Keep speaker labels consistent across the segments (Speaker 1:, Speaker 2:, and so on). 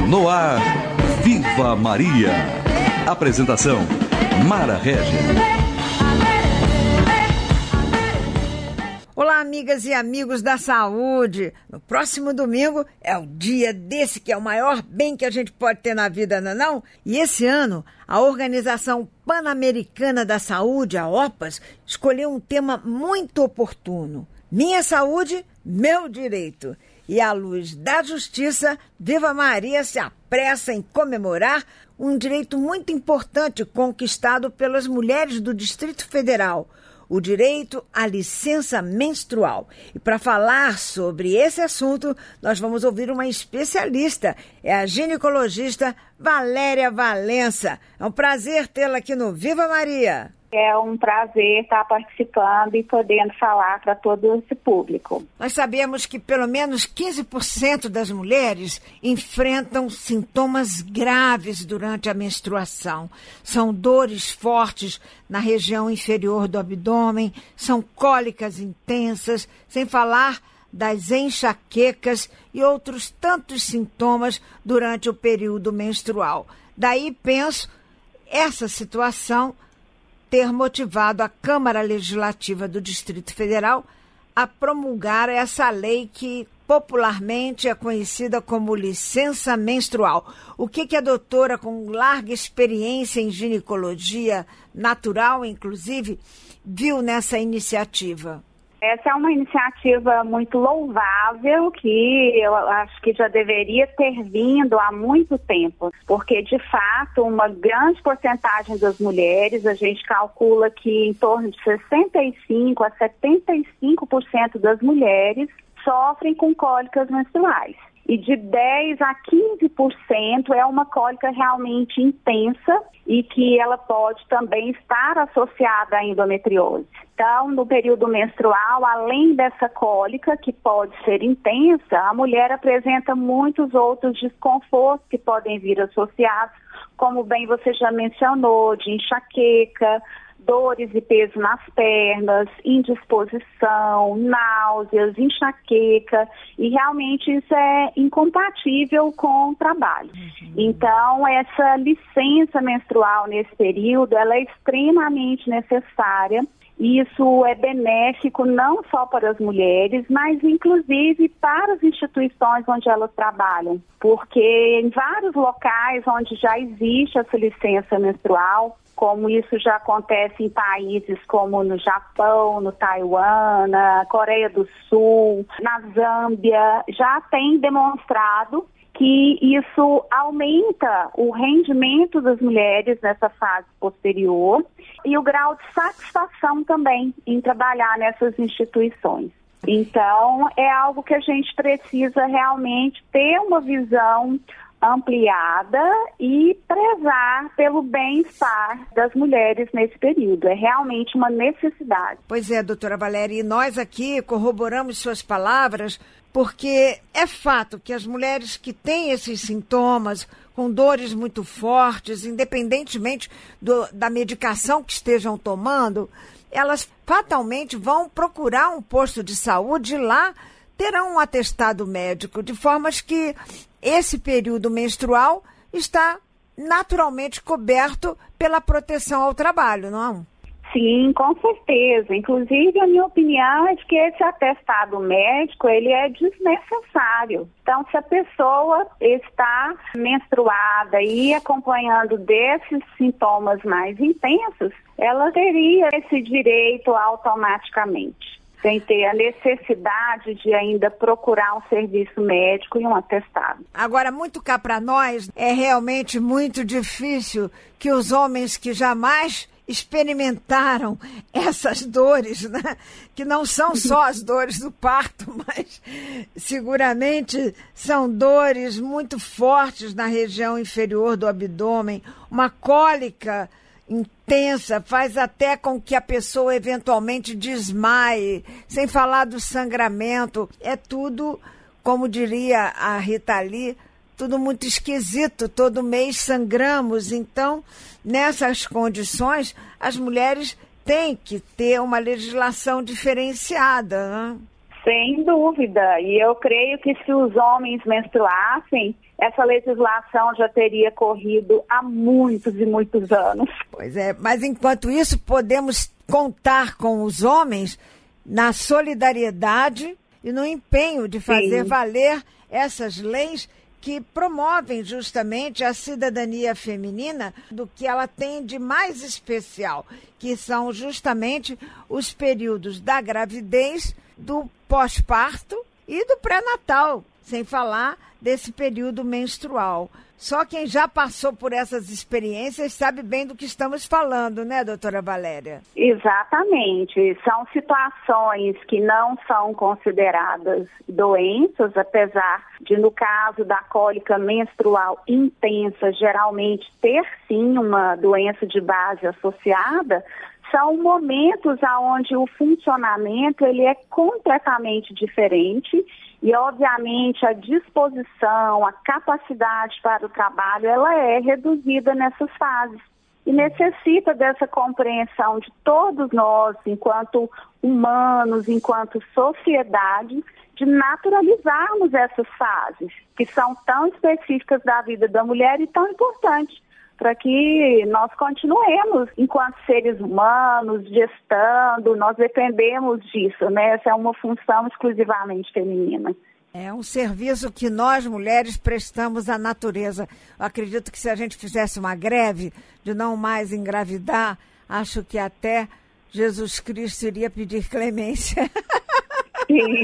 Speaker 1: No ar, Viva Maria. Apresentação, Mara Régia.
Speaker 2: Olá, amigas e amigos da saúde. No próximo domingo é o dia desse que é o maior bem que a gente pode ter na vida, não é não? E esse ano, a Organização Pan-Americana da Saúde, a OPAS, escolheu um tema muito oportuno. Minha saúde, meu direito. E à luz da justiça, Viva Maria se apressa em comemorar um direito muito importante conquistado pelas mulheres do Distrito Federal, o direito à licença menstrual. E para falar sobre esse assunto, nós vamos ouvir uma especialista, é a ginecologista Valéria Valença. É um prazer tê-la aqui no Viva Maria.
Speaker 3: É um prazer estar participando e podendo falar para todo esse público.
Speaker 2: Nós sabemos que pelo menos 15% das mulheres enfrentam sintomas graves durante a menstruação. São dores fortes na região inferior do abdômen, são cólicas intensas, sem falar das enxaquecas e outros tantos sintomas durante o período menstrual. Daí penso, essa situação ter motivado a Câmara Legislativa do Distrito Federal a promulgar essa lei que popularmente é conhecida como licença menstrual. O que a doutora, com larga experiência em ginecologia natural, inclusive, viu nessa iniciativa?
Speaker 3: Essa é uma iniciativa muito louvável que eu acho que já deveria ter vindo há muito tempo, porque de fato uma grande porcentagem das mulheres, a gente calcula que em torno de 65% a 75% das mulheres sofrem com cólicas menstruais. E de 10% a 15% é uma cólica realmente intensa e que ela pode também estar associada à endometriose. Então, no período menstrual, além dessa cólica, que pode ser intensa, a mulher apresenta muitos outros desconfortos que podem vir associados, como bem você já mencionou, de enxaqueca, dores e peso nas pernas, indisposição, náuseas, enxaqueca, e realmente isso é incompatível com o trabalho. Então, essa licença menstrual nesse período, ela é extremamente necessária. Isso é benéfico não só para as mulheres, mas inclusive para as instituições onde elas trabalham, porque em vários locais onde já existe essa licença menstrual, como isso já acontece em países como no Japão, no Taiwan, na Coreia do Sul, na Zâmbia, já tem demonstrado que isso aumenta o rendimento das mulheres nessa fase posterior e o grau de satisfação também em trabalhar nessas instituições. Então, é algo que a gente precisa realmente ter uma visão ampliada e prezar pelo bem-estar das mulheres nesse período. É realmente uma necessidade.
Speaker 2: Pois é, doutora Valéria, e nós aqui corroboramos suas palavras, porque é fato que as mulheres que têm esses sintomas, com dores muito fortes, independentemente da medicação que estejam tomando, elas fatalmente vão procurar um posto de saúde e lá terão um atestado médico, de formas que esse período menstrual está naturalmente coberto pela proteção ao trabalho, não?
Speaker 3: Sim, com certeza. Inclusive, a minha opinião é de que esse atestado médico, ele é desnecessário. Então, se a pessoa está menstruada e acompanhando desses sintomas mais intensos, ela teria esse direito automaticamente, sem ter a necessidade de ainda procurar um serviço médico e um atestado.
Speaker 2: Agora, muito cá para nós, é realmente muito difícil que os homens que jamais experimentaram essas dores, né? Que não são só as dores do parto, mas seguramente são dores muito fortes na região inferior do abdômen, uma cólica intensa, faz até com que a pessoa eventualmente desmaie, sem falar do sangramento. É tudo, como diria a Rita Lee, tudo muito esquisito, todo mês sangramos. Então, nessas condições, as mulheres têm que ter uma legislação diferenciada, né?
Speaker 3: Sem dúvida, e eu creio que se os homens menstruassem, essa legislação já teria corrido há muitos e muitos anos.
Speaker 2: Pois é, mas enquanto isso podemos contar com os homens na solidariedade e no empenho de fazer valer essas leis que promovem justamente a cidadania feminina do que ela tem de mais especial, que são justamente os períodos da gravidez, do pós-parto e do pré-natal, sem falar desse período menstrual. Só quem já passou por essas experiências sabe bem do que estamos falando, né, doutora Valéria?
Speaker 3: Exatamente. São situações que não são consideradas doenças, apesar de, no caso da cólica menstrual intensa, geralmente ter sim uma doença de base associada. São momentos onde o funcionamento ele é completamente diferente e, obviamente, a disposição, a capacidade para o trabalho, ela é reduzida nessas fases. E necessita dessa compreensão de todos nós, enquanto humanos, enquanto sociedade, de naturalizarmos essas fases, que são tão específicas da vida da mulher e tão importantes, para que nós continuemos enquanto seres humanos, gestando, nós dependemos disso, né? Essa é uma função exclusivamente feminina.
Speaker 2: É um serviço que nós, mulheres, prestamos à natureza. Eu acredito que se a gente fizesse uma greve de não mais engravidar, acho que até Jesus Cristo iria pedir clemência.
Speaker 3: Sim.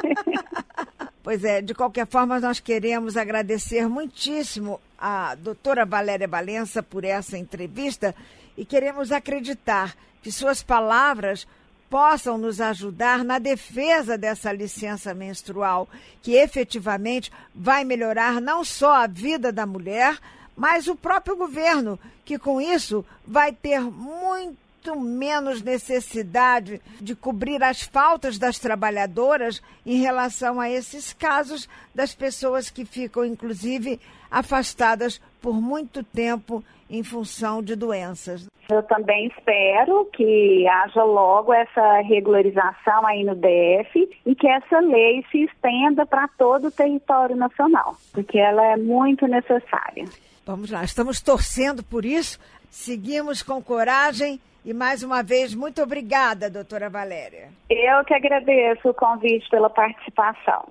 Speaker 2: Pois é, de qualquer forma, nós queremos agradecer muitíssimo a doutora Valéria Valença por essa entrevista e queremos acreditar que suas palavras possam nos ajudar na defesa dessa licença menstrual, que efetivamente vai melhorar não só a vida da mulher, mas o próprio governo, que com isso vai ter muito menos necessidade de cobrir as faltas das trabalhadoras em relação a esses casos das pessoas que ficam, inclusive, afastadas por muito tempo em função de doenças.
Speaker 3: Eu também espero que haja logo essa regularização aí no DF e que essa lei se estenda para todo o território nacional, porque ela é muito necessária.
Speaker 2: Vamos lá, estamos torcendo por isso, seguimos com coragem e mais uma vez, muito obrigada, doutora Valéria.
Speaker 3: Eu que agradeço o convite pela participação.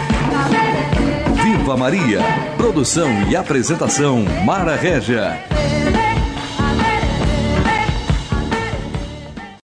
Speaker 1: Viva Maria! Produção e apresentação, Mara Régia.